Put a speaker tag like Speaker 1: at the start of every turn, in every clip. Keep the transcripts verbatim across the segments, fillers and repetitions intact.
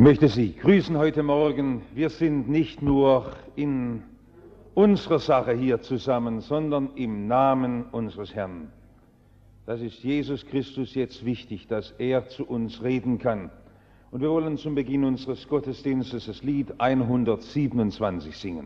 Speaker 1: möchte Sie grüßen heute Morgen. Wir sind nicht nur in unserer Sache hier zusammen, sondern im Namen unseres Herrn. Das ist Jesus Christus jetzt wichtig, dass er zu uns reden kann. Und wir wollen zum Beginn unseres Gottesdienstes das Lied hundertsiebenundzwanzig singen.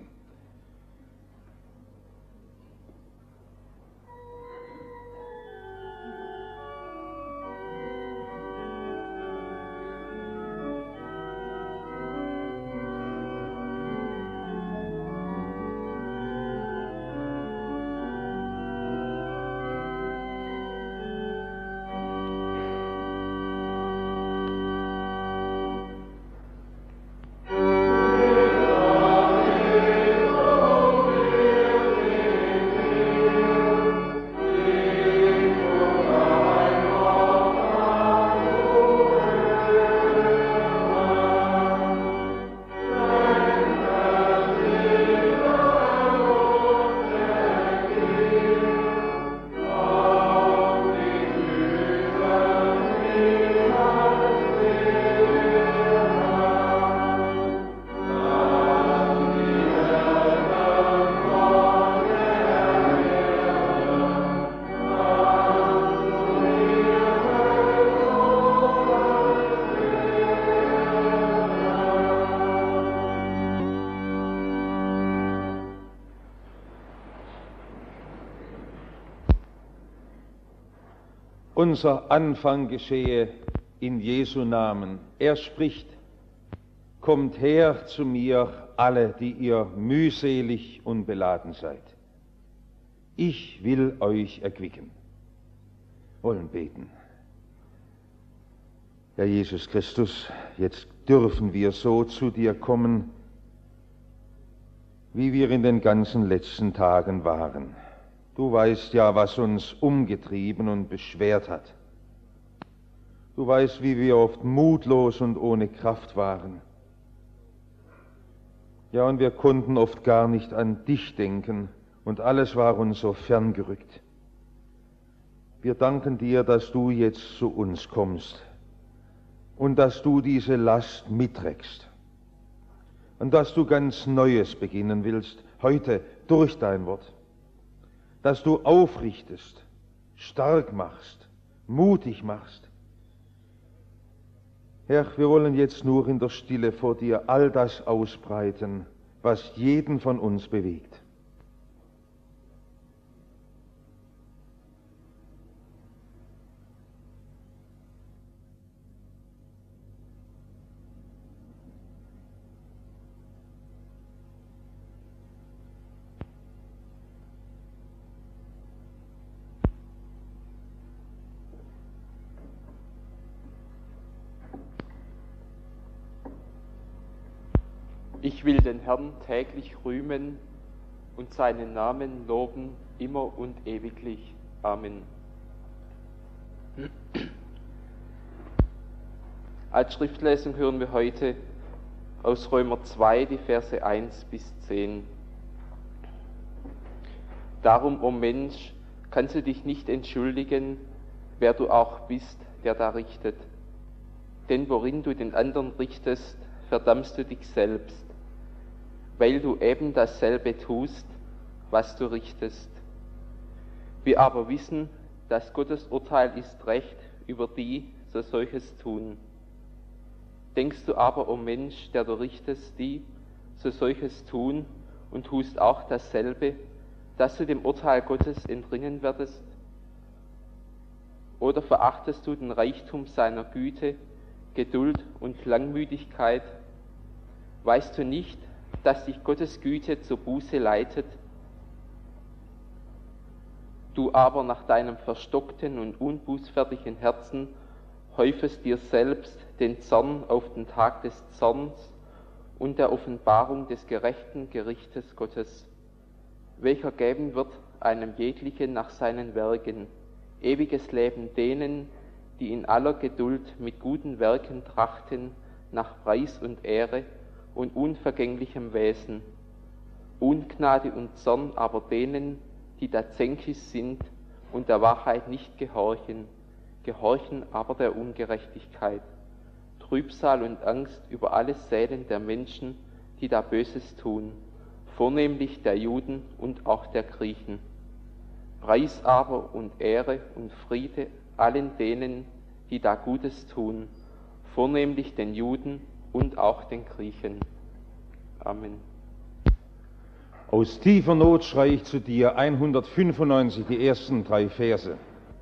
Speaker 1: Unser Anfang geschehe in Jesu Namen. Er spricht: Kommt her zu mir, alle, die ihr mühselig und beladen seid. Ich will euch erquicken. Wollen beten. Herr Jesus Christus, jetzt dürfen wir so zu dir kommen, wie wir in den ganzen letzten Tagen waren. Du weißt ja, was uns umgetrieben und beschwert hat. Du weißt, wie wir oft mutlos und ohne Kraft waren. Ja, und wir konnten oft gar nicht an dich denken und alles war uns so ferngerückt. Wir danken dir, dass du jetzt zu uns kommst und dass du diese Last mitträgst und dass du ganz Neues beginnen willst, heute durch dein Wort. Dass du aufrichtest, stark machst, mutig machst. Herr, wir wollen jetzt nur in der Stille vor dir all das ausbreiten, was jeden von uns bewegt.
Speaker 2: Ich will den Herrn täglich rühmen und seinen Namen loben, immer und ewiglich. Amen. Als Schriftlesung hören wir heute aus Römer zwei, die Verse eins bis zehn. Darum, o Mensch, kannst du dich nicht entschuldigen, wer du auch bist, der da richtet. Denn worin du den anderen richtest, verdammst du dich selbst, weil du eben dasselbe tust, was du richtest. Wir aber wissen, dass Gottes Urteil ist recht über die, so solches tun. Denkst du aber, o Mensch, der du richtest, die, so solches tun, und tust auch dasselbe, dass du dem Urteil Gottes entrinnen werdest? Oder verachtest du den Reichtum seiner Güte, Geduld und Langmütigkeit? Weißt du nicht, dass dich Gottes Güte zur Buße leitet? Du aber nach deinem verstockten und unbußfertigen Herzen häufest dir selbst den Zorn auf den Tag des Zorns und der Offenbarung des gerechten Gerichtes Gottes, welcher geben wird einem jeglichen nach seinen Werken, ewiges Leben denen, die in aller Geduld mit guten Werken trachten, nach Preis und Ehre und unvergänglichem Wesen. Ungnade und Zorn aber denen, die da zänkig sind und der Wahrheit nicht gehorchen, gehorchen aber der Ungerechtigkeit. Trübsal und Angst über alle Seelen der Menschen, die da Böses tun, vornehmlich der Juden und auch der Griechen. Preis aber und Ehre und Friede allen denen, die da Gutes tun, vornehmlich den Juden und auch den Griechen. Amen.
Speaker 1: Aus tiefer Not schreie ich zu dir, hundertfünfundneunzig, die ersten drei Verse.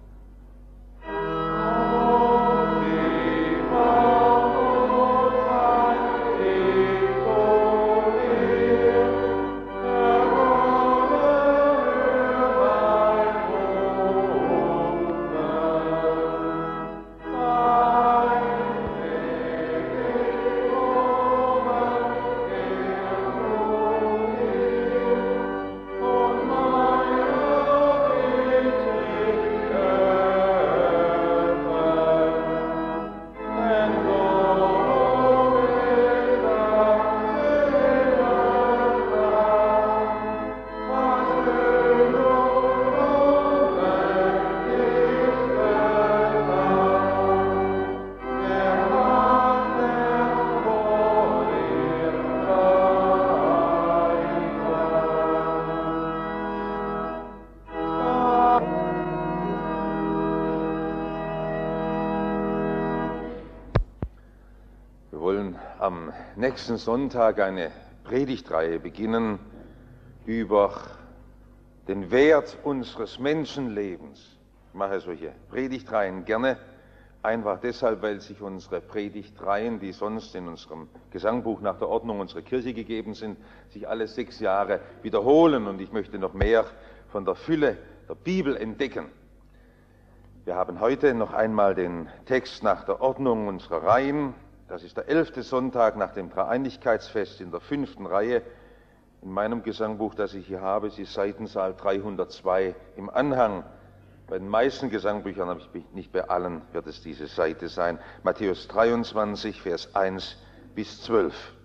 Speaker 1: Am nächsten Sonntag eine Predigtreihe beginnen über den Wert unseres Menschenlebens. Ich mache solche Predigtreihen gerne, einfach deshalb, weil sich unsere Predigtreihen, die sonst in unserem Gesangbuch nach der Ordnung unserer Kirche gegeben sind, sich alle sechs Jahre wiederholen und ich möchte noch mehr von der Fülle der Bibel entdecken. Wir haben heute noch einmal den Text nach der Ordnung unserer Reihen. Das ist der elfte Sonntag nach dem Dreieinigkeitsfest in der fünften Reihe. In meinem Gesangbuch, das ich hier habe, ist die Seitenzahl dreihundertzwei im Anhang. Bei den meisten Gesangbüchern, aber nicht bei allen, wird es diese Seite sein. Matthäus dreiundzwanzig, Vers eins bis zwölf.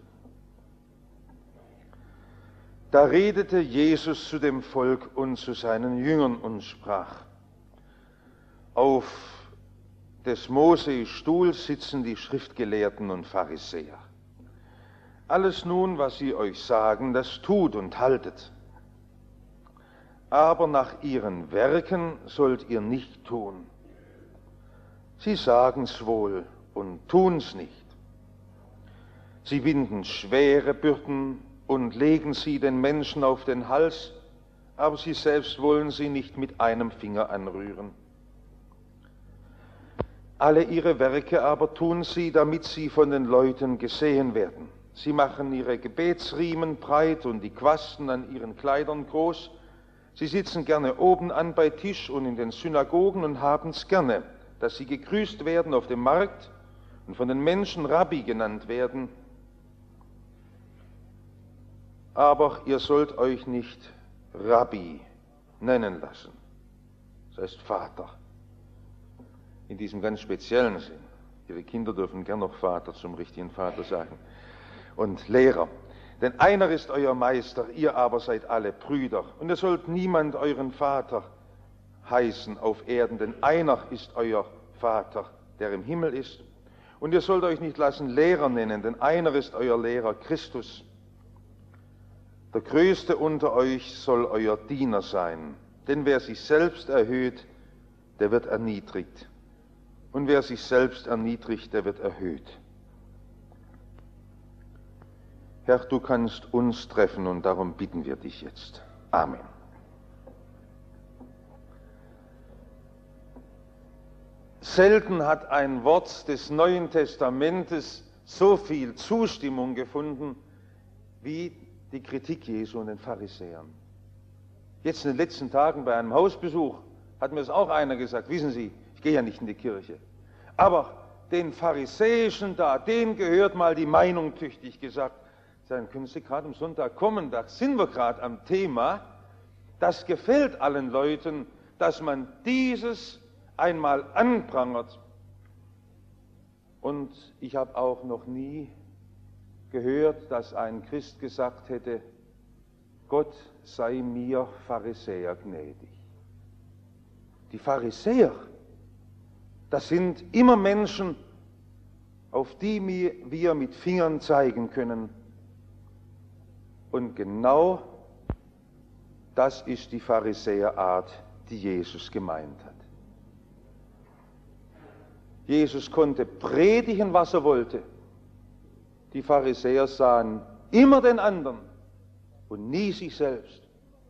Speaker 1: Da redete Jesus zu dem Volk und zu seinen Jüngern und sprach: Auf des Mose Stuhl sitzen die Schriftgelehrten und Pharisäer. Alles nun, was sie euch sagen, das tut und haltet. Aber nach ihren Werken sollt ihr nicht tun. Sie sagen's wohl und tun's nicht. Sie binden schwere Bürden und legen sie den Menschen auf den Hals, aber sie selbst wollen sie nicht mit einem Finger anrühren. Alle ihre Werke aber tun sie, damit sie von den Leuten gesehen werden. Sie machen ihre Gebetsriemen breit und die Quasten an ihren Kleidern groß. Sie sitzen gerne oben an bei Tisch und in den Synagogen und haben's gerne, dass sie gegrüßt werden auf dem Markt und von den Menschen Rabbi genannt werden. Aber ihr sollt euch nicht Rabbi nennen lassen. Das heißt Vater. In diesem ganz speziellen Sinn. Ihre Kinder dürfen gern noch Vater zum richtigen Vater sagen. Und Lehrer. Denn einer ist euer Meister, ihr aber seid alle Brüder. Und ihr sollt niemand euren Vater heißen auf Erden, denn einer ist euer Vater, der im Himmel ist. Und ihr sollt euch nicht lassen Lehrer nennen, denn einer ist euer Lehrer, Christus. Der Größte unter euch soll euer Diener sein. Denn wer sich selbst erhöht, der wird erniedrigt. Und wer sich selbst erniedrigt, der wird erhöht. Herr, du kannst uns treffen und darum bitten wir dich jetzt. Amen. Selten hat ein Wort des Neuen Testamentes so viel Zustimmung gefunden wie die Kritik Jesu und den Pharisäern. Jetzt in den letzten Tagen bei einem Hausbesuch hat mir es auch einer gesagt, wissen Sie, ich gehe ja nicht in die Kirche, aber den Pharisäischen da, denen gehört mal die Meinung tüchtig gesagt. Dann können Sie gerade am Sonntag kommen, da sind wir gerade am Thema. Das gefällt allen Leuten, dass man dieses einmal anprangert. Und ich habe auch noch nie gehört, dass ein Christ gesagt hätte, Gott sei mir Pharisäer gnädig. Die Pharisäer, das sind immer Menschen, auf die wir mit Fingern zeigen können. Und genau das ist die Pharisäerart, die Jesus gemeint hat. Jesus konnte predigen, was er wollte. Die Pharisäer sahen immer den anderen und nie sich selbst.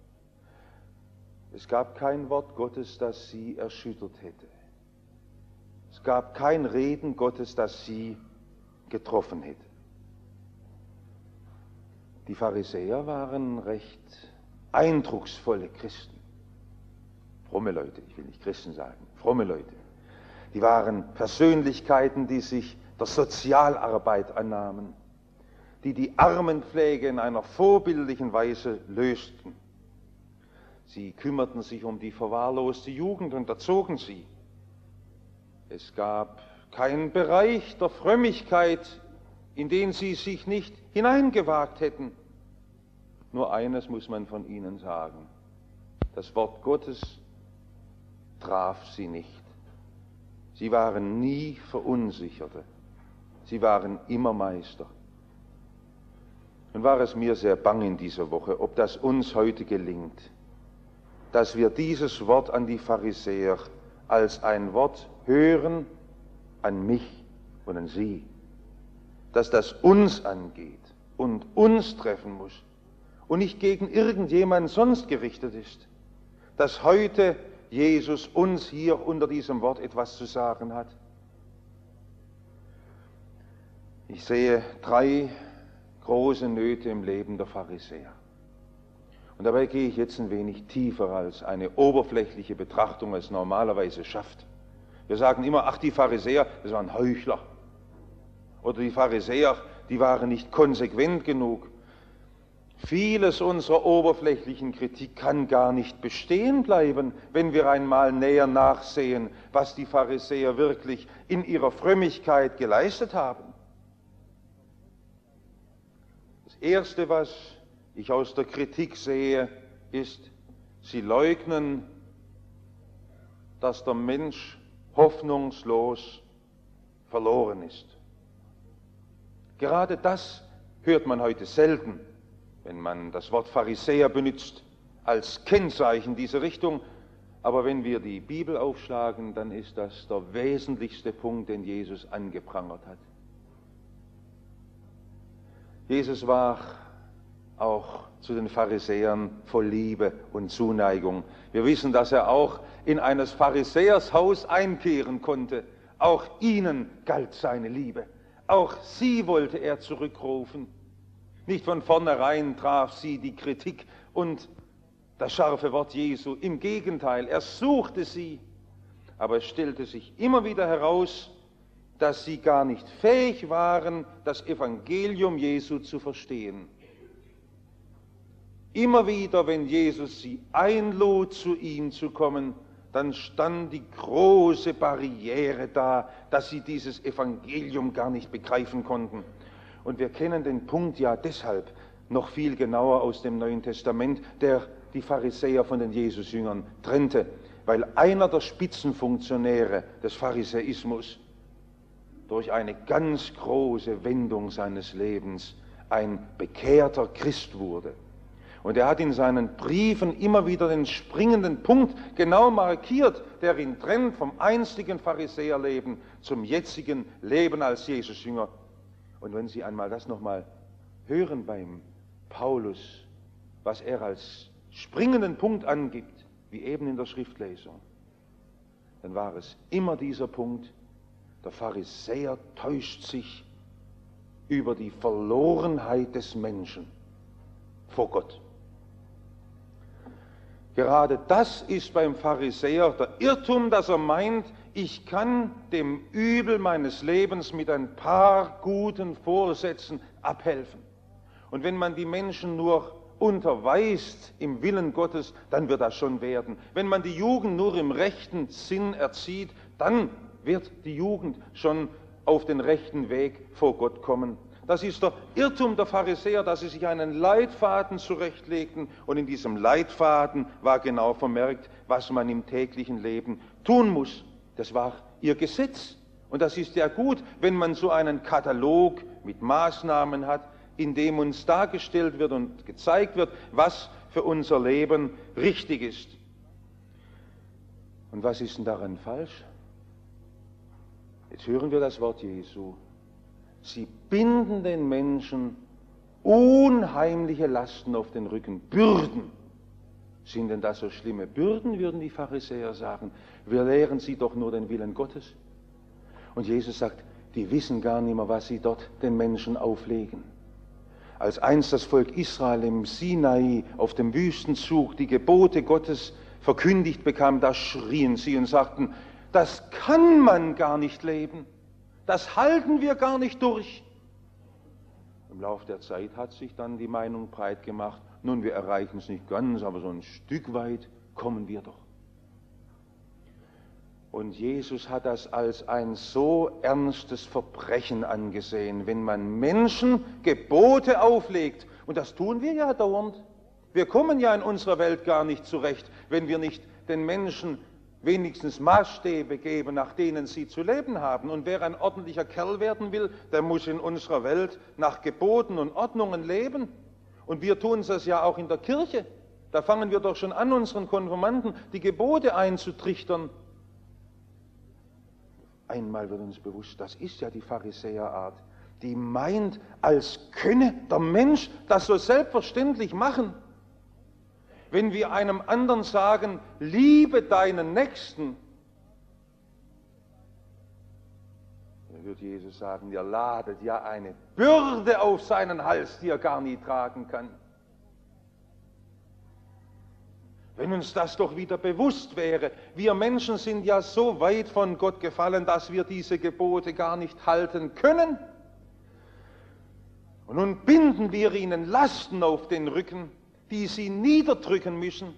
Speaker 1: Es gab kein Wort Gottes, das sie erschüttert hätte. Es gab kein Reden Gottes, das sie getroffen hätte. Die Pharisäer waren recht eindrucksvolle Christen. Fromme Leute, ich will nicht Christen sagen, fromme Leute. Die waren Persönlichkeiten, die sich der Sozialarbeit annahmen, die die Armenpflege in einer vorbildlichen Weise lösten. Sie kümmerten sich um die verwahrloste Jugend und erzogen sie. Es gab keinen Bereich der Frömmigkeit, in den sie sich nicht hineingewagt hätten. Nur eines muss man von ihnen sagen: Das Wort Gottes traf sie nicht. Sie waren nie Verunsicherte. Sie waren immer Meister. Und war es mir sehr bang in dieser Woche, ob das uns heute gelingt, dass wir dieses Wort an die Pharisäer als ein Wort hören an mich und an sie, dass das uns angeht und uns treffen muss und nicht gegen irgendjemand sonst gerichtet ist, dass heute Jesus uns hier unter diesem Wort etwas zu sagen hat. Ich sehe drei große Nöte im Leben der Pharisäer. Und dabei gehe ich jetzt ein wenig tiefer, als eine oberflächliche Betrachtung es normalerweise schafft. Wir sagen immer, ach, die Pharisäer, das waren Heuchler. Oder die Pharisäer, die waren nicht konsequent genug. Vieles unserer oberflächlichen Kritik kann gar nicht bestehen bleiben, wenn wir einmal näher nachsehen, was die Pharisäer wirklich in ihrer Frömmigkeit geleistet haben. Das Erste, was ich aus der Kritik sehe, ist, sie leugnen, dass der Mensch hoffnungslos verloren ist. Gerade das hört man heute selten, wenn man das Wort Pharisäer benutzt als Kennzeichen dieser Richtung. Aber wenn wir die Bibel aufschlagen, dann ist das der wesentlichste Punkt, den Jesus angeprangert hat. Jesus war auch zu den Pharisäern voll Liebe und Zuneigung. Wir wissen, dass er auch in eines Pharisäers Haus einkehren konnte. Auch ihnen galt seine Liebe. Auch sie wollte er zurückrufen. Nicht von vornherein traf sie die Kritik und das scharfe Wort Jesu. Im Gegenteil, er suchte sie. Aber es stellte sich immer wieder heraus, dass sie gar nicht fähig waren, das Evangelium Jesu zu verstehen. Immer wieder, wenn Jesus sie einlud, zu ihm zu kommen, dann stand die große Barriere da, dass sie dieses Evangelium gar nicht begreifen konnten. Und wir kennen den Punkt ja deshalb noch viel genauer aus dem Neuen Testament, der die Pharisäer von den Jesusjüngern trennte, weil einer der Spitzenfunktionäre des Pharisäismus durch eine ganz große Wendung seines Lebens ein bekehrter Christ wurde. Und er hat in seinen Briefen immer wieder den springenden Punkt genau markiert, der ihn trennt vom einstigen Pharisäerleben zum jetzigen Leben als Jesusjünger. Und wenn Sie einmal das nochmal hören beim Paulus, was er als springenden Punkt angibt, wie eben in der Schriftlesung, dann war es immer dieser Punkt: Der Pharisäer täuscht sich über die Verlorenheit des Menschen vor Gott. Gerade das ist beim Pharisäer der Irrtum, dass er meint, ich kann dem Übel meines Lebens mit ein paar guten Vorsätzen abhelfen. Und wenn man die Menschen nur unterweist im Willen Gottes, dann wird das schon werden. Wenn man die Jugend nur im rechten Sinn erzieht, dann wird die Jugend schon auf den rechten Weg vor Gott kommen. Das ist der Irrtum der Pharisäer, dass sie sich einen Leitfaden zurechtlegten, und in diesem Leitfaden war genau vermerkt, was man im täglichen Leben tun muss. Das war ihr Gesetz. Und das ist ja gut, wenn man so einen Katalog mit Maßnahmen hat, in dem uns dargestellt wird und gezeigt wird, was für unser Leben richtig ist. Und was ist denn daran falsch? Jetzt hören wir das Wort Jesu. Sie binden den Menschen unheimliche Lasten auf den Rücken, Bürden. Sind denn das so schlimme Bürden, würden die Pharisäer sagen. Wir lehren sie doch nur den Willen Gottes. Und Jesus sagt, die wissen gar nicht mehr, was sie dort den Menschen auflegen. Als einst das Volk Israel im Sinai auf dem Wüstenzug die Gebote Gottes verkündigt bekam, da schrien sie und sagten, das kann man gar nicht leben, das halten wir gar nicht durch. Im Laufe der Zeit hat sich dann die Meinung breit gemacht, nun, wir erreichen es nicht ganz, aber so ein Stück weit kommen wir doch. Und Jesus hat das als ein so ernstes Verbrechen angesehen, wenn man Menschen Gebote auflegt. Und das tun wir ja dauernd. Wir kommen ja in unserer Welt gar nicht zurecht, wenn wir nicht den Menschen wenigstens Maßstäbe geben, nach denen sie zu leben haben. Und wer ein ordentlicher Kerl werden will, der muss in unserer Welt nach Geboten und Ordnungen leben. Und wir tun das ja auch in der Kirche. Da fangen wir doch schon an, unseren Konfirmanden die Gebote einzutrichtern. Einmal wird uns bewusst, das ist ja die Pharisäerart, die meint, als könne der Mensch das so selbstverständlich machen. Wenn wir einem anderen sagen, liebe deinen Nächsten, dann wird Jesus sagen, ihr ladet ja eine Bürde auf seinen Hals, die er gar nie tragen kann. Wenn uns das doch wieder bewusst wäre, wir Menschen sind ja so weit von Gott gefallen, dass wir diese Gebote gar nicht halten können. Und nun binden wir ihnen Lasten auf den Rücken, die sie niederdrücken müssen.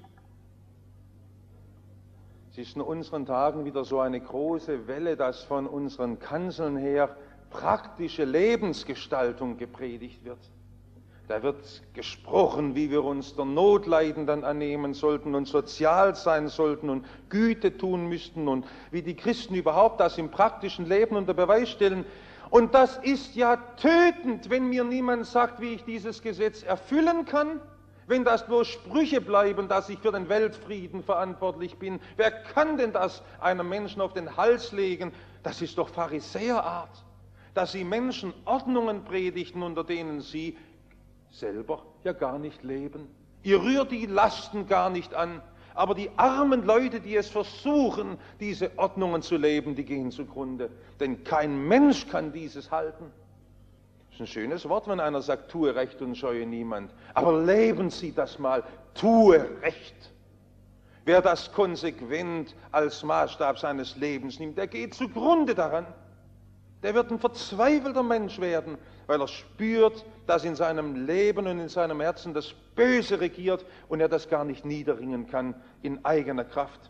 Speaker 1: Es ist in unseren Tagen wieder so eine große Welle, dass von unseren Kanzeln her praktische Lebensgestaltung gepredigt wird. Da wird gesprochen, wie wir uns der Notleidenden annehmen sollten und sozial sein sollten und Güte tun müssten und wie die Christen überhaupt das im praktischen Leben unter Beweis stellen. Und das ist ja tötend, wenn mir niemand sagt, wie ich dieses Gesetz erfüllen kann. Wenn das bloß Sprüche bleiben, dass ich für den Weltfrieden verantwortlich bin. Wer kann denn das einem Menschen auf den Hals legen? Das ist doch Pharisäerart, dass sie Menschen Ordnungen predigten, unter denen sie selber ja gar nicht leben. Ihr rührt die Lasten gar nicht an, aber die armen Leute, die es versuchen, diese Ordnungen zu leben, die gehen zugrunde. Denn kein Mensch kann dieses halten. Das ist ein schönes Wort, wenn einer sagt, tue Recht und scheue niemand. Aber leben Sie das mal, tue Recht. Wer das konsequent als Maßstab seines Lebens nimmt, der geht zugrunde daran. Der wird ein verzweifelter Mensch werden, weil er spürt, dass in seinem Leben und in seinem Herzen das Böse regiert und er das gar nicht niederringen kann in eigener Kraft.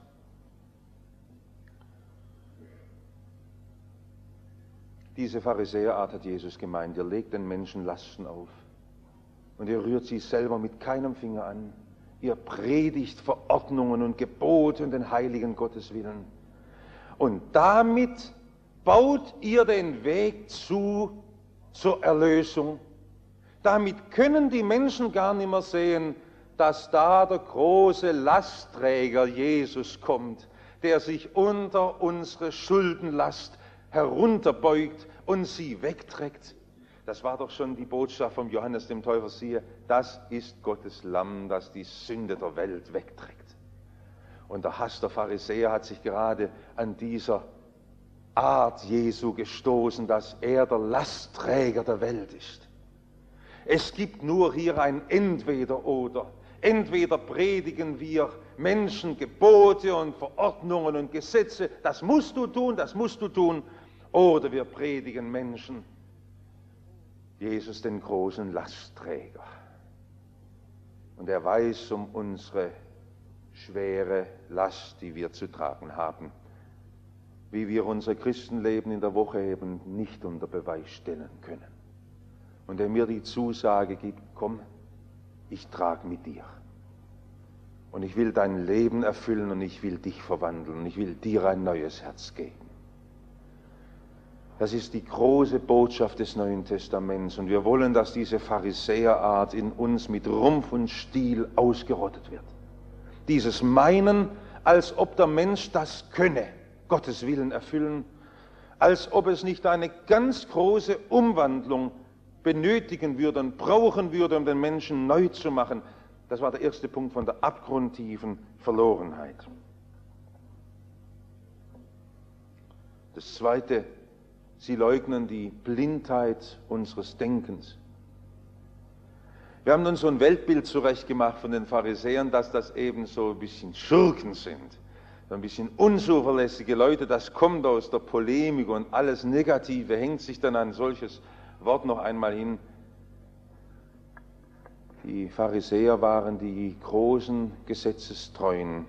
Speaker 1: Diese Pharisäerart hat Jesus gemeint, ihr legt den Menschen Lasten auf und ihr rührt sie selber mit keinem Finger an. Ihr predigt Verordnungen und Gebote und den heiligen Gottes Willen. Und damit baut ihr den Weg zu zur Erlösung. Damit können die Menschen gar nicht mehr sehen, dass da der große Lastträger Jesus kommt, der sich unter unsere Schuldenlast herunterbeugt und sie wegträgt. Das war doch schon die Botschaft von Johannes dem Täufer, siehe, das ist Gottes Lamm, das die Sünde der Welt wegträgt. Und der Hass der Pharisäer hat sich gerade an dieser Art Jesu gestoßen, dass er der Lastträger der Welt ist. Es gibt nur hier ein Entweder-Oder. Entweder predigen wir Menschen Gebote und Verordnungen und Gesetze, das musst du tun, das musst du tun, oder wir predigen Menschen Jesus, den großen Lastträger. Und er weiß um unsere schwere Last, die wir zu tragen haben, wie wir unser Christenleben in der Woche eben nicht unter Beweis stellen können. Und der mir die Zusage gibt, komm, ich trage mit dir. Und ich will dein Leben erfüllen und ich will dich verwandeln und ich will dir ein neues Herz geben. Das ist die große Botschaft des Neuen Testaments. Und wir wollen, dass diese Pharisäerart in uns mit Rumpf und Stiel ausgerottet wird. Dieses Meinen, als ob der Mensch das könne, Gottes Willen erfüllen, als ob es nicht eine ganz große Umwandlung benötigen würde und brauchen würde, um den Menschen neu zu machen. Das war der erste Punkt von der abgrundtiefen Verlorenheit. Das zweite, sie leugnen die Blindheit unseres Denkens. Wir haben uns so ein Weltbild zurechtgemacht von den Pharisäern, dass das eben so ein bisschen Schurken sind, so ein bisschen unzuverlässige Leute. Das kommt aus der Polemik und alles Negative hängt sich dann an solches Wort noch einmal hin. Die Pharisäer waren die großen Gesetzestreuen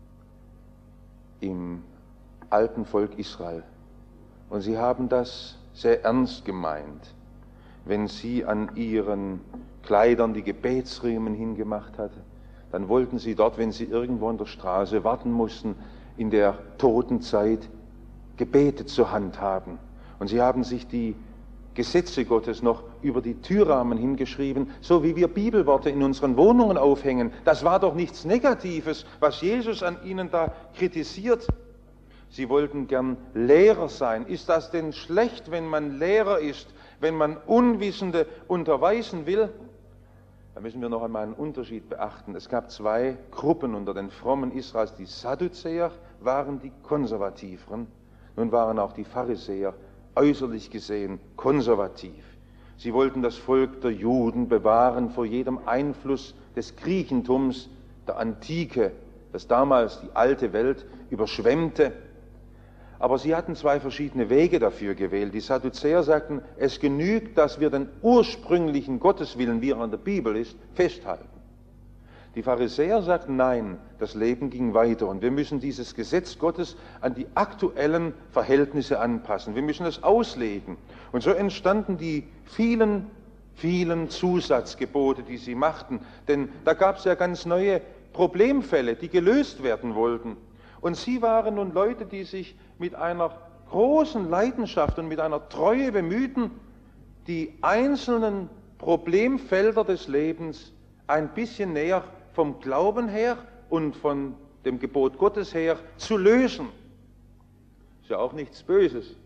Speaker 1: im alten Volk Israel. Und sie haben das sehr ernst gemeint, wenn sie an ihren Kleidern die Gebetsriemen hingemacht hatten. Dann wollten sie dort, wenn sie irgendwo an der Straße warten mussten, in der Totenzeit Gebete zur Hand haben. Und sie haben sich die Gesetze Gottes noch über die Türrahmen hingeschrieben, so wie wir Bibelworte in unseren Wohnungen aufhängen. Das war doch nichts Negatives, was Jesus an ihnen da kritisiert. Sie wollten gern Lehrer sein. Ist das denn schlecht, wenn man Lehrer ist, wenn man Unwissende unterweisen will? Da müssen wir noch einmal einen Unterschied beachten. Es gab zwei Gruppen unter den Frommen Israels. Die Sadduzäer waren die Konservativeren. Nun waren auch die Pharisäer äußerlich gesehen konservativ. Sie wollten das Volk der Juden bewahren vor jedem Einfluss des Griechentums, der Antike, das damals die alte Welt überschwemmte. Aber sie hatten zwei verschiedene Wege dafür gewählt. Die Sadduzäer sagten, es genügt, dass wir den ursprünglichen Gotteswillen, wie er in der Bibel ist, festhalten. Die Pharisäer sagten, nein, das Leben ging weiter und wir müssen dieses Gesetz Gottes an die aktuellen Verhältnisse anpassen. Wir müssen es auslegen. Und so entstanden die vielen, vielen Zusatzgebote, die sie machten. Denn da gab es ja ganz neue Problemfälle, die gelöst werden wollten. Und sie waren nun Leute, die sich mit einer großen Leidenschaft und mit einer Treue bemühten, die einzelnen Problemfelder des Lebens ein bisschen näher vom Glauben her und von dem Gebot Gottes her zu lösen. Ist ja auch nichts Böses.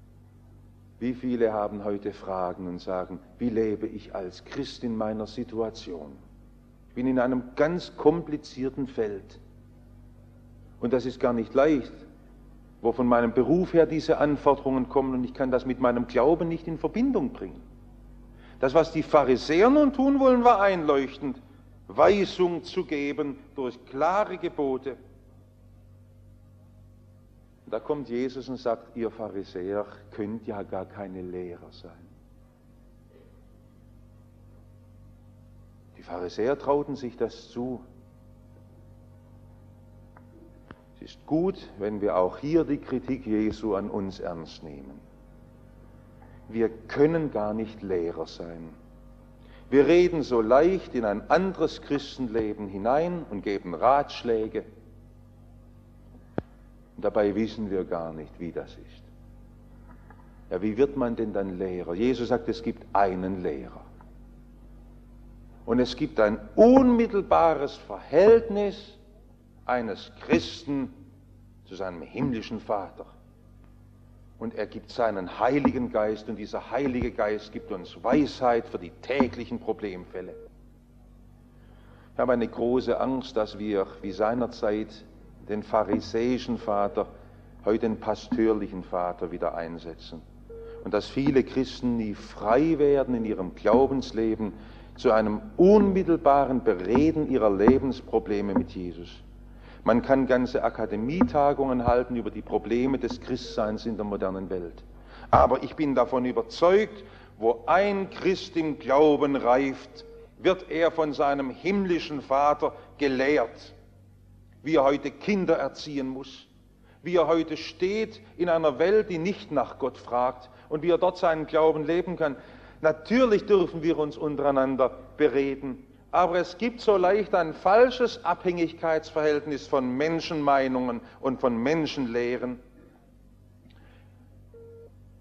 Speaker 1: Wie viele haben heute Fragen und sagen, wie lebe ich als Christ in meiner Situation? Ich bin in einem ganz komplizierten Feld. Und das ist gar nicht leicht, wo von meinem Beruf her diese Anforderungen kommen und ich kann das mit meinem Glauben nicht in Verbindung bringen. Das, was die Pharisäer nun tun wollen, war einleuchtend, Weisung zu geben durch klare Gebote. Und da kommt Jesus und sagt, ihr Pharisäer könnt ja gar keine Lehrer sein. Die Pharisäer trauten sich das zu. Es ist gut, wenn wir auch hier die Kritik Jesu an uns ernst nehmen. Wir können gar nicht Lehrer sein. Wir reden so leicht in ein anderes Christenleben hinein und geben Ratschläge. Und dabei wissen wir gar nicht, wie das ist. Ja, wie wird man denn dann Lehrer? Jesus sagt, es gibt einen Lehrer. Und es gibt ein unmittelbares Verhältnis eines Christen zu seinem himmlischen Vater. Und er gibt seinen Heiligen Geist und dieser Heilige Geist gibt uns Weisheit für die täglichen Problemfälle. Ich habe eine große Angst, dass wir wie seinerzeit den pharisäischen Vater heute den pastörlichen Vater wieder einsetzen. Und dass viele Christen nie frei werden in ihrem Glaubensleben zu einem unmittelbaren Bereden ihrer Lebensprobleme mit Jesus. Man kann ganze Akademietagungen halten über die Probleme des Christseins in der modernen Welt. Aber ich bin davon überzeugt, wo ein Christ im Glauben reift, wird er von seinem himmlischen Vater gelehrt, wie er heute Kinder erziehen muss, wie er heute steht in einer Welt, die nicht nach Gott fragt und wie er dort seinen Glauben leben kann. Natürlich dürfen wir uns untereinander bereden, aber es gibt so leicht ein falsches Abhängigkeitsverhältnis von Menschenmeinungen und von Menschenlehren.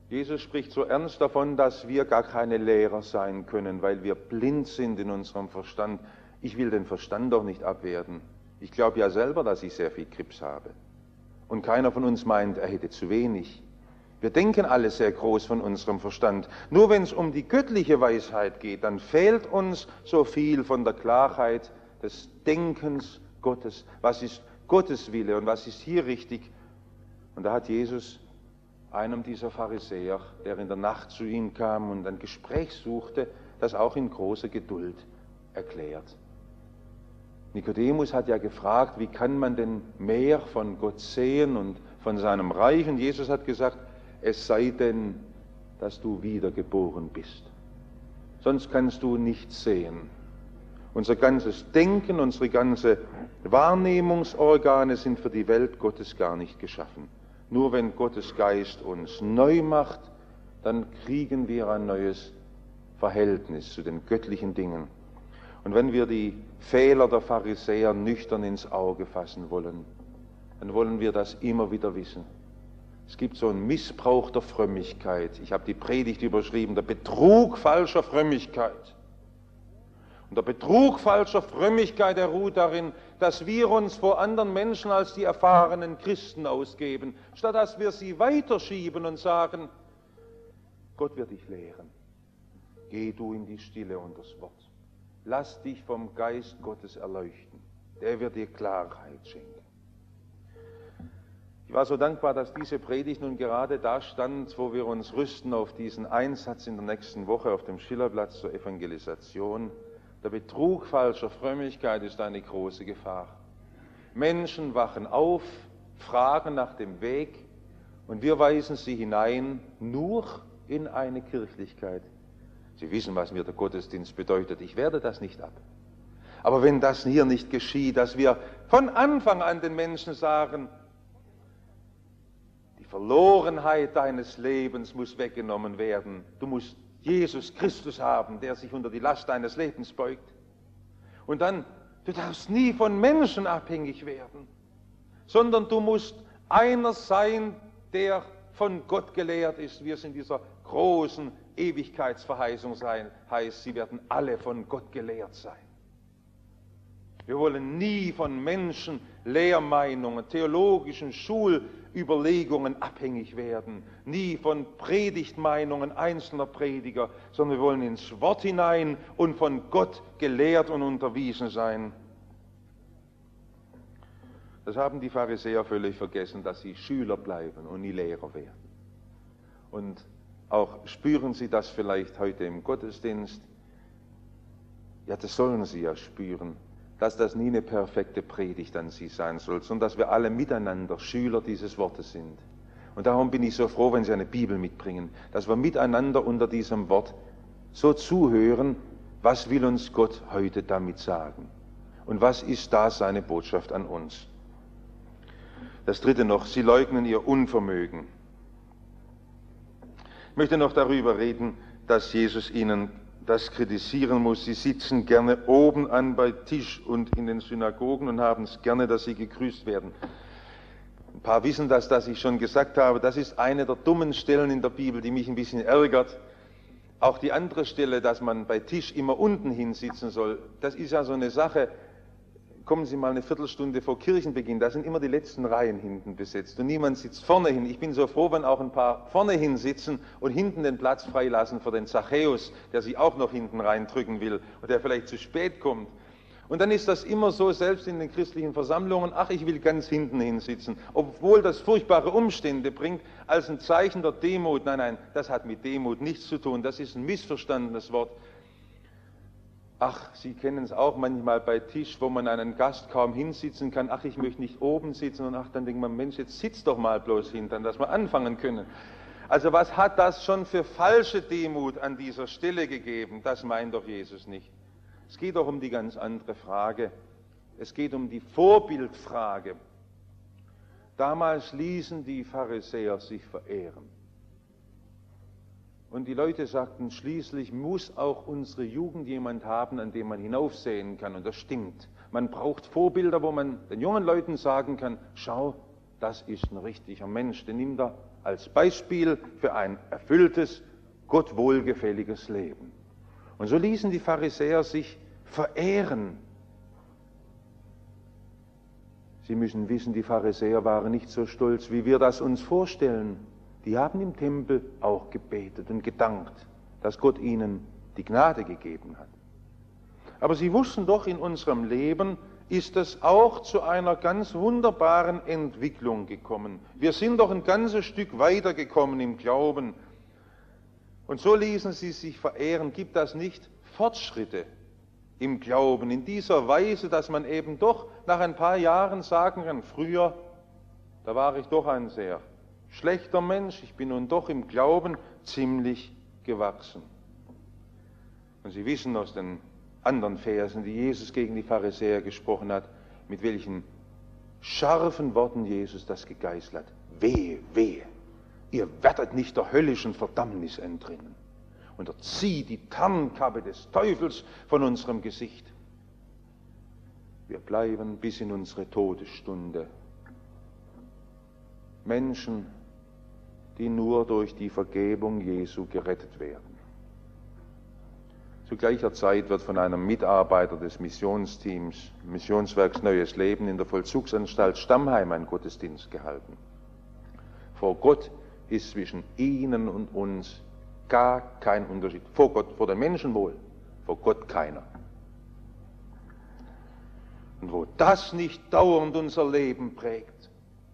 Speaker 1: Jesus spricht so ernst davon, dass wir gar keine Lehrer sein können, weil wir blind sind in unserem Verstand. Ich will den Verstand doch nicht abwerten. Ich glaube ja selber, dass ich sehr viel Krebs habe. Und keiner von uns meint, er hätte zu wenig. Wir denken alle sehr groß von unserem Verstand. Nur wenn es um die göttliche Weisheit geht, dann fehlt uns so viel von der Klarheit des Denkens Gottes. Was ist Gottes Wille und was ist hier richtig? Und da hat Jesus einem dieser Pharisäer, der in der Nacht zu ihm kam und ein Gespräch suchte, das auch in großer Geduld erklärt. Nikodemus hat ja gefragt, wie kann man denn mehr von Gott sehen und von seinem Reich? Und Jesus hat gesagt, es sei denn, dass du wiedergeboren bist. Sonst kannst du nichts sehen. Unser ganzes Denken, unsere ganze Wahrnehmungsorgane sind für die Welt Gottes gar nicht geschaffen. Nur wenn Gottes Geist uns neu macht, dann kriegen wir ein neues Verhältnis zu den göttlichen Dingen. Und wenn wir die Fehler der Pharisäer nüchtern ins Auge fassen wollen, dann wollen wir das immer wieder wissen. Es gibt so einen Missbrauch der Frömmigkeit. Ich habe die Predigt überschrieben, der Betrug falscher Frömmigkeit. Und der Betrug falscher Frömmigkeit, der ruht darin, dass wir uns vor anderen Menschen als die erfahrenen Christen ausgeben, statt dass wir sie weiterschieben und sagen, Gott wird dich lehren. Geh du in die Stille und das Wort. Lass dich vom Geist Gottes erleuchten. Der wird dir Klarheit schenken. Ich war so dankbar, dass diese Predigt nun gerade da stand, wo wir uns rüsten auf diesen Einsatz in der nächsten Woche auf dem Schillerplatz zur Evangelisation. Der Betrug falscher Frömmigkeit ist eine große Gefahr. Menschen wachen auf, fragen nach dem Weg und wir weisen sie hinein nur in eine Kirchlichkeit. Sie wissen, was mir der Gottesdienst bedeutet. Ich werde das nicht ab. Aber wenn das hier nicht geschieht, dass wir von Anfang an den Menschen sagen, die Verlorenheit deines Lebens muss weggenommen werden. Du musst Jesus Christus haben, der sich unter die Last deines Lebens beugt. Und dann, du darfst nie von Menschen abhängig werden, sondern du musst einer sein, der von Gott gelehrt ist, wie es in dieser großen Ewigkeitsverheißung sein heißt, sie werden alle von Gott gelehrt sein. Wir wollen nie von Menschen, Lehrmeinungen, theologischen Schulüberlegungen abhängig werden, nie von Predigtmeinungen einzelner Prediger, sondern wir wollen ins Wort hinein und von Gott gelehrt und unterwiesen sein. Das haben die Pharisäer völlig vergessen, dass sie Schüler bleiben und nie Lehrer werden. Und auch spüren Sie das vielleicht heute im Gottesdienst? Ja, das sollen Sie ja spüren, dass das nie eine perfekte Predigt an Sie sein soll, sondern dass wir alle miteinander Schüler dieses Wortes sind. Und darum bin ich so froh, wenn Sie eine Bibel mitbringen, dass wir miteinander unter diesem Wort so zuhören, was will uns Gott heute damit sagen? Und was ist da seine Botschaft an uns? Das dritte noch, Sie leugnen Ihr Unvermögen. Ich möchte noch darüber reden, dass Jesus ihnen das kritisieren muss. Sie sitzen gerne oben an bei Tisch und in den Synagogen und haben es gerne, dass sie gegrüßt werden. Ein paar wissen das, dass ich schon gesagt habe, das ist eine der dummen Stellen in der Bibel, die mich ein bisschen ärgert. Auch die andere Stelle, dass man bei Tisch immer unten hinsitzen soll, das ist ja so eine Sache. Kommen Sie mal eine Viertelstunde vor Kirchenbeginn, da sind immer die letzten Reihen hinten besetzt und niemand sitzt vorne hin. Ich bin so froh, wenn auch ein paar vorne hinsitzen und hinten den Platz freilassen für den Zachäus, der sich auch noch hinten reindrücken will und der vielleicht zu spät kommt. Und dann ist das immer so, selbst in den christlichen Versammlungen, ach, ich will ganz hinten hinsitzen, obwohl das furchtbare Umstände bringt, als ein Zeichen der Demut. Nein, nein, das hat mit Demut nichts zu tun, das ist ein missverstandenes Wort. Ach, Sie kennen es auch manchmal bei Tisch, wo man einen Gast kaum hinsitzen kann. Ach, ich möchte nicht oben sitzen. Und ach, dann denkt man, Mensch, jetzt sitzt doch mal bloß hinten, dass wir anfangen können. Also was hat das schon für falsche Demut an dieser Stelle gegeben? Das meint doch Jesus nicht. Es geht doch um die ganz andere Frage. Es geht um die Vorbildfrage. Damals ließen die Pharisäer sich verehren. Und die Leute sagten, schließlich muss auch unsere Jugend jemand haben, an dem man hinaufsehen kann. Und das stimmt. Man braucht Vorbilder, wo man den jungen Leuten sagen kann, schau, das ist ein richtiger Mensch, den nimm da als Beispiel für ein erfülltes, Gott wohlgefälliges Leben. Und so ließen die Pharisäer sich verehren. Sie müssen wissen, die Pharisäer waren nicht so stolz, wie wir das uns vorstellen. Die haben im Tempel auch gebetet und gedankt, dass Gott ihnen die Gnade gegeben hat. Aber sie wussten doch, in unserem Leben ist es auch zu einer ganz wunderbaren Entwicklung gekommen. Wir sind doch ein ganzes Stück weitergekommen im Glauben. Und so ließen sie sich verehren. Gibt das nicht Fortschritte im Glauben in dieser Weise, dass man eben doch nach ein paar Jahren sagen kann, früher, da war ich doch ein sehr schlechter Mensch, ich bin nun doch im Glauben ziemlich gewachsen. Und Sie wissen aus den anderen Versen, die Jesus gegen die Pharisäer gesprochen hat, mit welchen scharfen Worten Jesus das gegeißelt hat. Wehe, wehe, ihr werdet nicht der höllischen Verdammnis entrinnen. Und er zieht die Tarnkappe des Teufels von unserem Gesicht. Wir bleiben bis in unsere Todesstunde Menschen, die nur durch die Vergebung Jesu gerettet werden. Zu gleicher Zeit wird von einem Mitarbeiter des Missionsteams, Missionswerks Neues Leben in der Vollzugsanstalt Stammheim ein Gottesdienst gehalten. Vor Gott ist zwischen ihnen und uns gar kein Unterschied. Vor Gott, vor den Menschen wohl, vor Gott keiner. Und wo das nicht dauernd unser Leben prägt,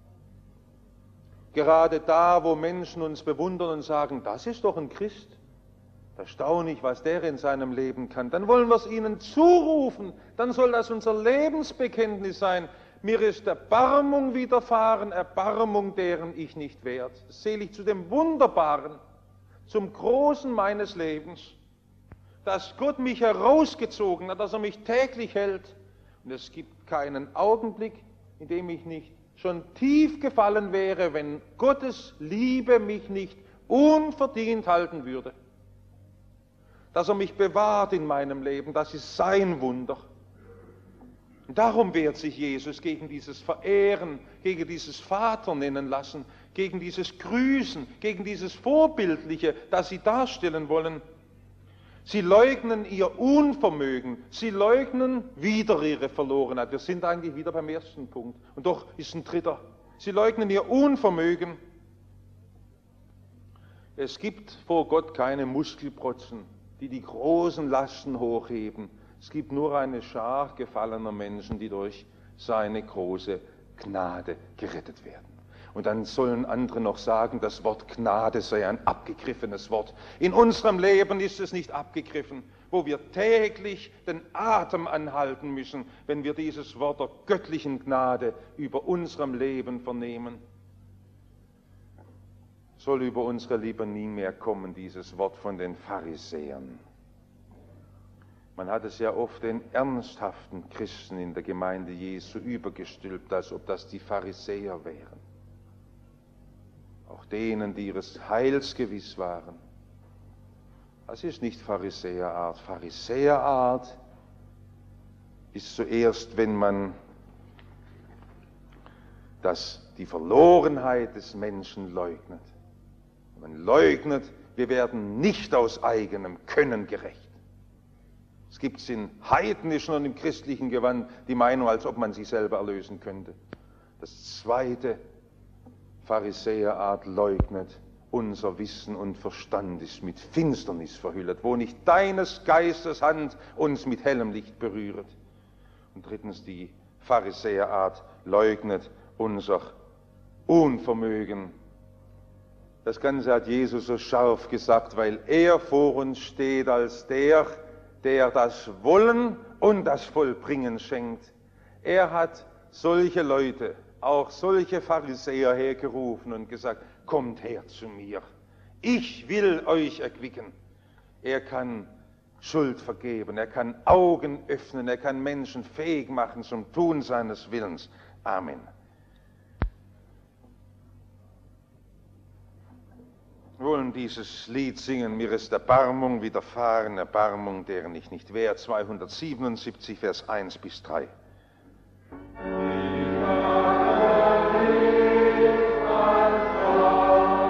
Speaker 1: gerade da, wo Menschen uns bewundern und sagen, das ist doch ein Christ, erstaunlich, was der in seinem Leben kann, dann wollen wir es ihnen zurufen, dann soll das unser Lebensbekenntnis sein. Mir ist Erbarmung widerfahren, Erbarmung, deren ich nicht wert. Das zähle ich zu dem Wunderbaren, zum Großen meines Lebens, dass Gott mich herausgezogen hat, dass er mich täglich hält. Und es gibt keinen Augenblick, in dem ich nicht schon tief gefallen wäre, wenn Gottes Liebe mich nicht unverdient halten würde. Dass er mich bewahrt in meinem Leben, das ist sein Wunder. Und darum wehrt sich Jesus gegen dieses Verehren, gegen dieses Vater nennen lassen, gegen dieses Grüßen, gegen dieses Vorbildliche, das sie darstellen wollen. Sie leugnen ihr Unvermögen, sie leugnen wieder ihre Verlorenheit. Wir sind eigentlich wieder beim ersten Punkt. Und doch ist ein dritter. Sie leugnen ihr Unvermögen. Es gibt vor Gott keine Muskelprotzen, die die großen Lasten hochheben. Es gibt nur eine Schar gefallener Menschen, die durch seine große Gnade gerettet werden. Und dann sollen andere noch sagen, das Wort Gnade sei ein abgegriffenes Wort. In unserem Leben ist es nicht abgegriffen, wo wir täglich den Atem anhalten müssen, wenn wir dieses Wort der göttlichen Gnade über unserem Leben vernehmen. Soll über unsere Liebe nie mehr kommen, dieses Wort von den Pharisäern. Man hat es ja oft den ernsthaften Christen in der Gemeinde Jesu übergestülpt, als ob das die Pharisäer wären. Auch denen, die ihres Heils gewiss waren. Das ist nicht Pharisäerart. Pharisäerart ist zuerst, wenn man das, die Verlorenheit des Menschen leugnet. Man leugnet, wir werden nicht aus eigenem Können gerecht. Es gibt es in heidnischen und im christlichen Gewand die Meinung, als ob man sich selber erlösen könnte. Das zweite, Pharisäerart leugnet, unser Wissen und Verstand ist mit Finsternis verhüllet, wo nicht deines Geistes Hand uns mit hellem Licht berühret. Und drittens, die Pharisäerart leugnet unser Unvermögen. Das Ganze hat Jesus so scharf gesagt, weil er vor uns steht als der, der das Wollen und das Vollbringen schenkt. Er hat solche Leute, auch solche Pharisäer hergerufen und gesagt, kommt her zu mir, ich will euch erquicken. Er kann Schuld vergeben, er kann Augen öffnen, er kann Menschen fähig machen zum Tun seines Willens. Amen. Wir wollen dieses Lied singen, mir ist Erbarmung widerfahren, Erbarmung, deren ich nicht wert, zweihundertsiebenundsiebzig, Vers eins bis drei.
Speaker 3: Thank you.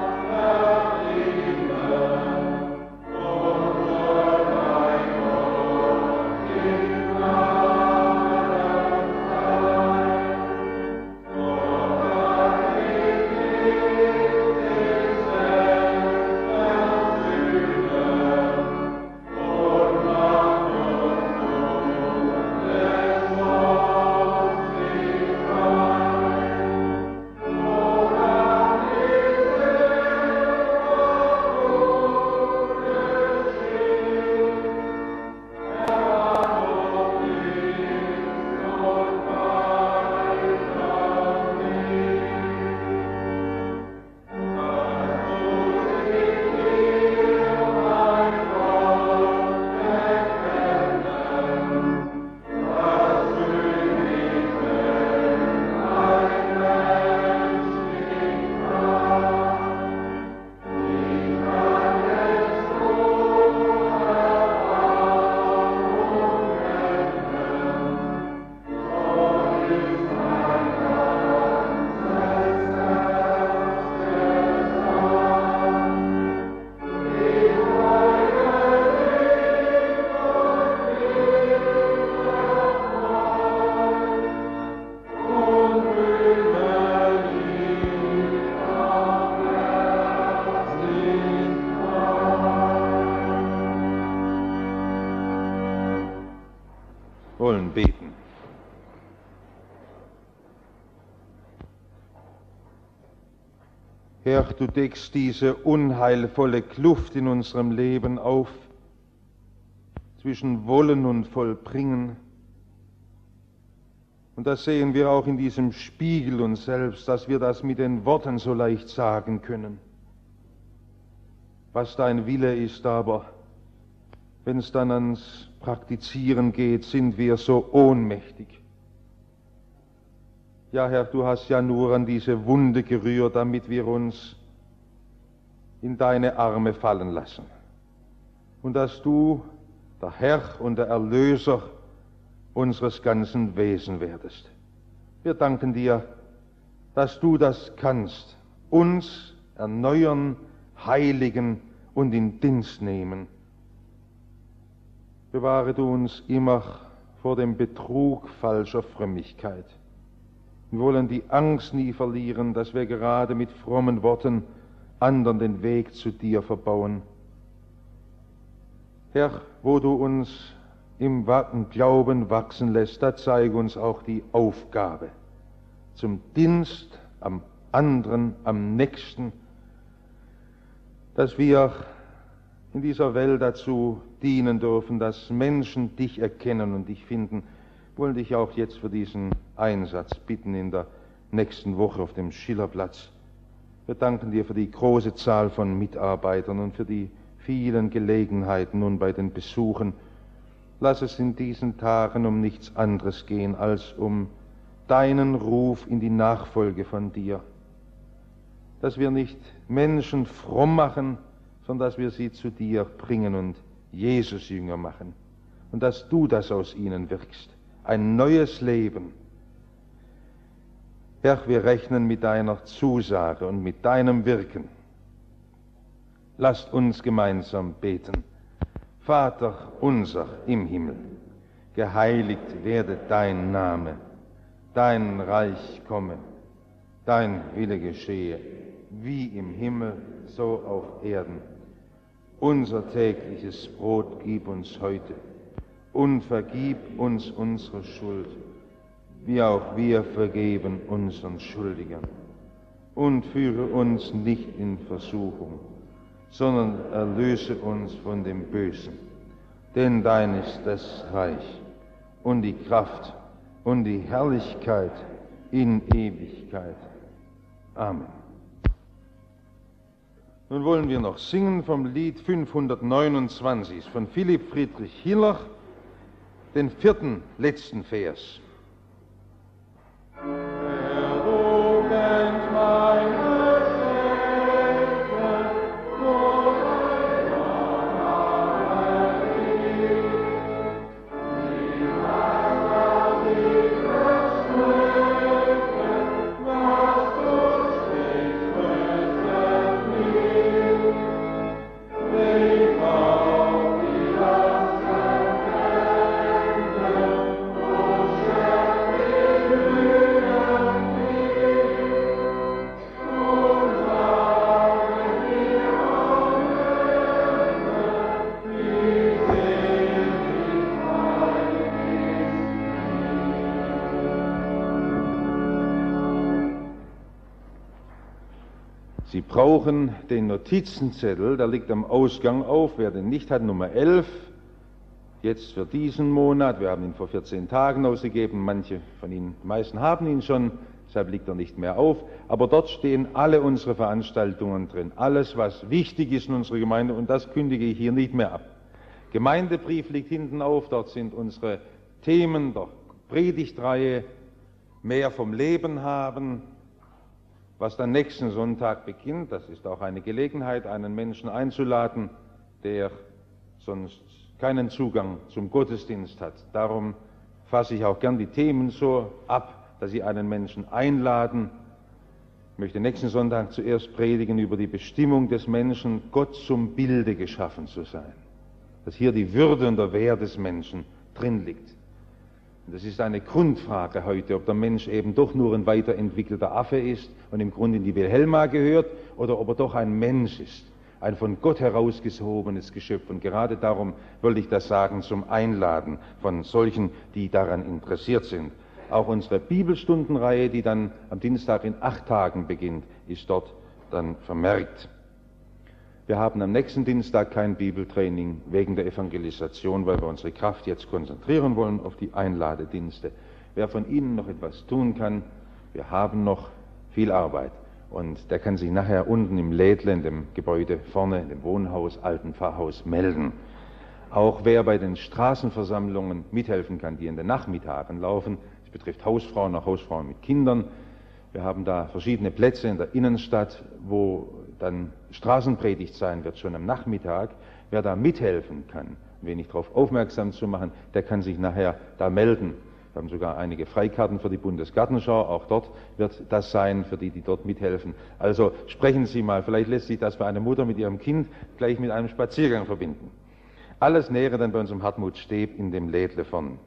Speaker 1: wollen beten. Herr, du deckst diese unheilvolle Kluft in unserem Leben auf zwischen Wollen und Vollbringen. Und das sehen wir auch in diesem Spiegel uns selbst, dass wir das mit den Worten so leicht sagen können. Was dein Wille ist, aber wenn es dann ans Praktizieren geht, sind wir so ohnmächtig. Ja, Herr, du hast ja nur an diese Wunde gerührt, damit wir uns in deine Arme fallen lassen. Und dass du, der Herr und der Erlöser unseres ganzen Wesens werdest. Wir danken dir, dass du das kannst, uns erneuern, heiligen und in Dienst nehmen. Bewahre du uns immer vor dem Betrug falscher Frömmigkeit. Wir wollen die Angst nie verlieren, dass wir gerade mit frommen Worten anderen den Weg zu dir verbauen. Herr, wo du uns im Glauben wachsen lässt, da zeige uns auch die Aufgabe zum Dienst am anderen, am Nächsten, dass wir in dieser Welt dazu dienen dürfen, dass Menschen dich erkennen und dich finden. Wir wollen dich auch jetzt für diesen Einsatz bitten in der nächsten Woche auf dem Schillerplatz. Wir danken dir für die große Zahl von Mitarbeitern und für die vielen Gelegenheiten nun bei den Besuchen. Lass es in diesen Tagen um nichts anderes gehen, als um deinen Ruf in die Nachfolge von dir. Dass wir nicht Menschen fromm machen, sondern dass wir sie zu dir bringen und Jesus Jünger machen. Und dass du das aus ihnen wirkst. Ein neues Leben. Herr, wir rechnen mit deiner Zusage und mit deinem Wirken. Lasst uns gemeinsam beten. Vater unser im Himmel, geheiligt werde dein Name, dein Reich komme, dein Wille geschehe, wie im Himmel, so auf Erden. Unser tägliches Brot gib uns heute und vergib uns unsere Schuld, wie auch wir vergeben unseren Schuldigern. Und führe uns nicht in Versuchung, sondern erlöse uns von dem Bösen. Denn dein ist das Reich und die Kraft und die Herrlichkeit in Ewigkeit. Amen. Nun wollen wir noch singen vom Lied fünfhundertneunundzwanzig von Philipp Friedrich Hiller, den vierten letzten Vers. Sie brauchen den Notizenzettel, der liegt am Ausgang auf. Wer den nicht hat, Nummer elf, jetzt für diesen Monat. Wir haben ihn vor vierzehn Tagen ausgegeben. Manche von Ihnen, die meisten haben ihn schon, deshalb liegt er nicht mehr auf. Aber dort stehen alle unsere Veranstaltungen drin. Alles, was wichtig ist in unserer Gemeinde, und das kündige ich hier nicht mehr ab. Gemeindebrief liegt hinten auf, dort sind unsere Themen der Predigtreihe, mehr vom Leben haben. Was dann nächsten Sonntag beginnt, das ist auch eine Gelegenheit, einen Menschen einzuladen, der sonst keinen Zugang zum Gottesdienst hat. Darum fasse ich auch gern die Themen so ab, dass Sie einen Menschen einladen. Ich möchte nächsten Sonntag zuerst predigen über die Bestimmung des Menschen, Gott zum Bilde geschaffen zu sein. Dass hier die Würde und der Wert des Menschen drin liegt. Das ist eine Grundfrage heute, ob der Mensch eben doch nur ein weiterentwickelter Affe ist und im Grunde in die Wilhelma gehört, oder ob er doch ein Mensch ist. ein von Gott herausgehobenes Geschöpf. Und gerade darum wollte ich das sagen, zum Einladen von solchen, die daran interessiert sind. Auch unsere Bibelstundenreihe, die dann am Dienstag in acht Tagen beginnt, ist dort dann vermerkt. Wir haben am nächsten Dienstag kein Bibeltraining wegen der Evangelisation, weil wir unsere Kraft jetzt konzentrieren wollen auf die Einladedienste. Wer von Ihnen noch etwas tun kann, wir haben noch viel Arbeit. Und der kann sich nachher unten im Lädle, in dem Gebäude vorne, in dem Wohnhaus, alten Pfarrhaus melden. Auch wer bei den Straßenversammlungen mithelfen kann, die in den Nachmittagen laufen, das betrifft Hausfrauen, auch Hausfrauen mit Kindern. Wir haben da verschiedene Plätze in der Innenstadt, wo dann Straßenpredigt sein wird, schon am Nachmittag. Wer da mithelfen kann, ein wenig darauf aufmerksam zu machen, der kann sich nachher da melden. Wir haben sogar einige Freikarten für die Bundesgartenschau, auch dort wird das sein, für die, die dort mithelfen. Also sprechen Sie mal, vielleicht lässt sich das bei einer Mutter mit ihrem Kind gleich mit einem Spaziergang verbinden. Alles Nähere dann bei unserem Hartmut Steb in dem Lädle vorn.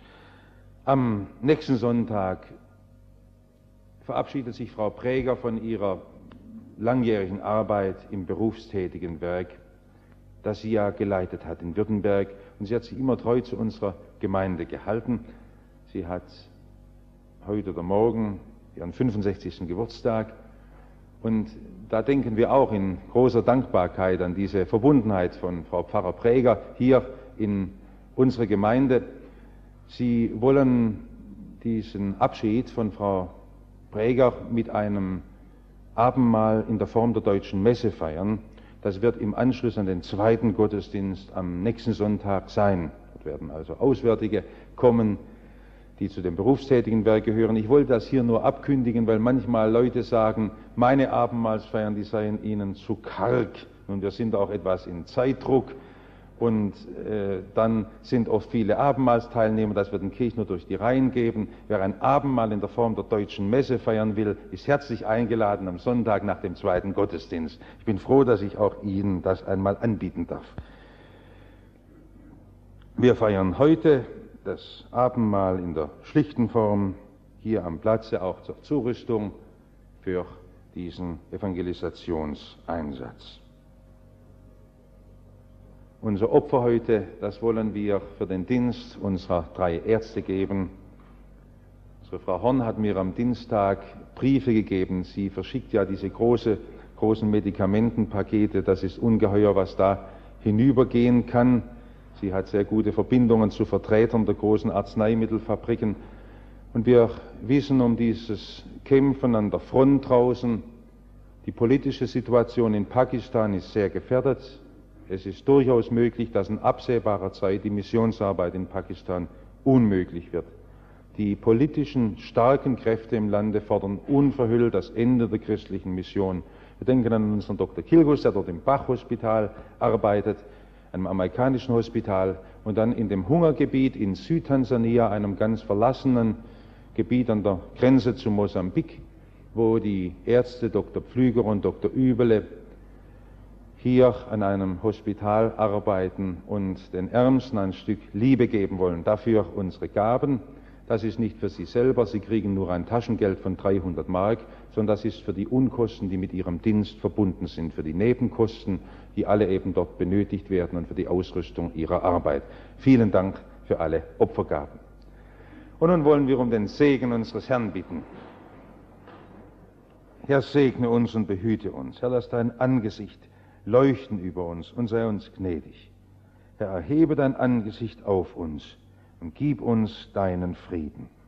Speaker 1: Am nächsten Sonntag verabschiedet sich Frau Präger von ihrer langjährigen Arbeit im berufstätigen Werk, das sie ja geleitet hat in Württemberg. Und sie hat sich immer treu zu unserer Gemeinde gehalten. Sie hat heute oder morgen ihren fünfundsechzigsten Geburtstag. Und da denken wir auch in großer Dankbarkeit an diese Verbundenheit von Frau Pfarrer Präger hier in unsere Gemeinde. Sie wollen diesen Abschied von Frau Präger mit einem Abendmahl in der Form der deutschen Messe feiern. Das wird im Anschluss an den zweiten Gottesdienst am nächsten Sonntag sein. Dort werden also Auswärtige kommen, die zu dem berufstätigen Werk gehören. Ich wollte das hier nur abkündigen, weil manchmal Leute sagen, meine Abendmahlsfeiern, die seien ihnen zu karg. Und wir sind auch etwas in Zeitdruck. Und äh, dann sind oft viele Abendmahlsteilnehmer, das wird in Kirchen nur durch die Reihen geben. Wer ein Abendmahl in der Form der deutschen Messe feiern will, ist herzlich eingeladen am Sonntag nach dem zweiten Gottesdienst. Ich bin froh, dass ich auch Ihnen das einmal anbieten darf. Wir feiern heute das Abendmahl in der schlichten Form, hier am Platze auch zur Zurüstung für diesen Evangelisationseinsatz. Unser Opfer heute, das wollen wir für den Dienst unserer drei Ärzte geben. Unsere Frau Horn hat mir am Dienstag Briefe gegeben. Sie verschickt ja diese große, großen Medikamentenpakete. Das ist ungeheuer, was da hinübergehen kann. Sie hat sehr gute Verbindungen zu Vertretern der großen Arzneimittelfabriken. Und wir wissen um dieses Kämpfen an der Front draußen. Die politische Situation in Pakistan ist sehr gefährdet. Es ist durchaus möglich, dass in absehbarer Zeit die Missionsarbeit in Pakistan unmöglich wird. Die politischen starken Kräfte im Lande fordern unverhüllt das Ende der christlichen Mission. Wir denken an unseren Doktor Kilgus, der dort im Bach-Hospital arbeitet, einem amerikanischen Hospital, und dann in dem Hungergebiet in Südtansania, einem ganz verlassenen Gebiet an der Grenze zu Mosambik, wo die Ärzte Doktor Pflüger und Doktor Übele hier an einem Hospital arbeiten und den Ärmsten ein Stück Liebe geben wollen. Dafür unsere Gaben. Das ist nicht für sie selber, sie kriegen nur ein Taschengeld von dreihundert Mark, sondern das ist für die Unkosten, die mit ihrem Dienst verbunden sind, für die Nebenkosten, die alle eben dort benötigt werden und für die Ausrüstung ihrer Arbeit. Vielen Dank für alle Opfergaben. Und nun wollen wir um den Segen unseres Herrn bitten. Herr, segne uns und behüte uns. Herr, lass dein Angesicht leuchten über uns und sei uns gnädig. Herr, erhebe dein Angesicht auf uns und gib uns deinen Frieden.